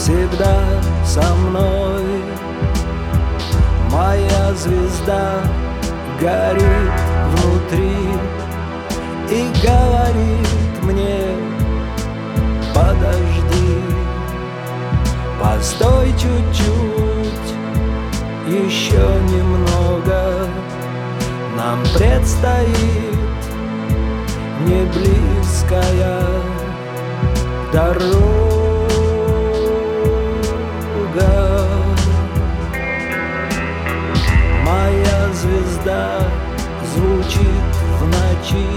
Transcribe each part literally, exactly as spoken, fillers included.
всегда со мной. Моя звезда горит внутри и говорит мне: подожди, постой чуть-чуть, еще немного. Нам предстоит неблизкая дорога. Моя звезда звучит в ночи,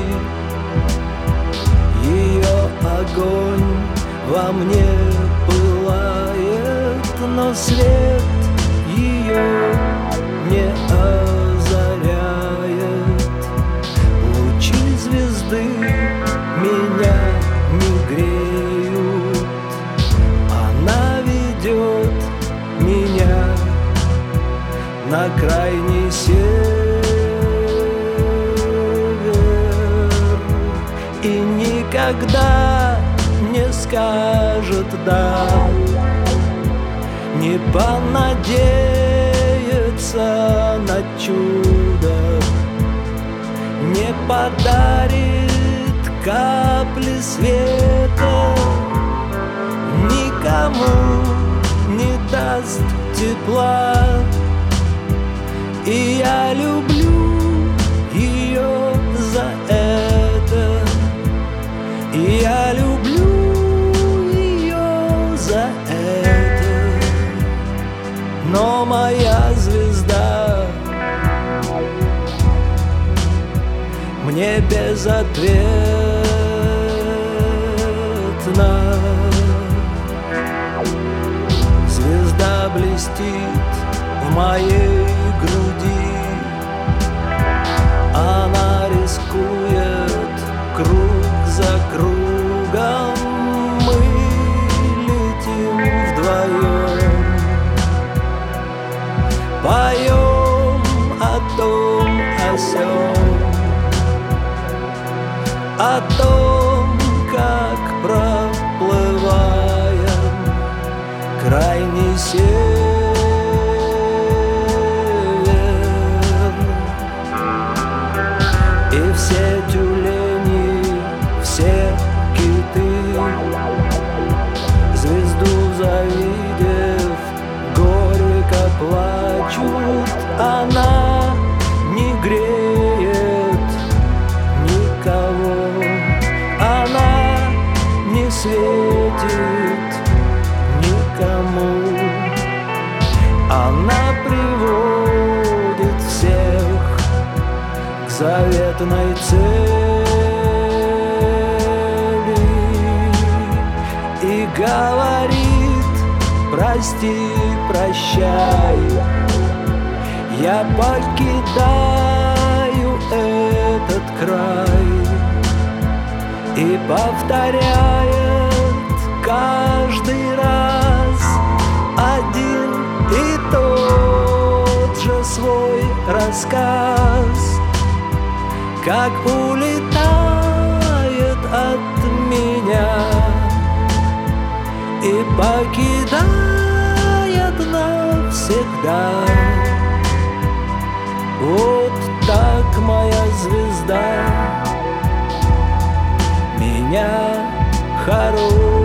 ее огонь во мне пылает, но свет ее не озаряет. Лучи звезды меня не греют, она ведет меня на крайний север и никогда не скажет «да», не понадеется на чудо, не подарит капли света, никому не даст тепла. И я люблю ее за это, и я люблю ее за это. Но моя звезда мне безответна. Звезда блестит в моей груди, она рискует круг за кругом. Мы летим вдвоем, поем о том, о сём, о том, как проплываем крайний север. И все тюлени, все киты, звезду завидев, горько плачут. Она не греет никого, она не светит никому, она приводит всех к заветной цели и говорит: прости, прощай, я покидаю этот край. И повторяет каждый раз один и тот же свой рассказ, как улетает от меня и покидает навсегда. Вот так моя звезда меня хоронит.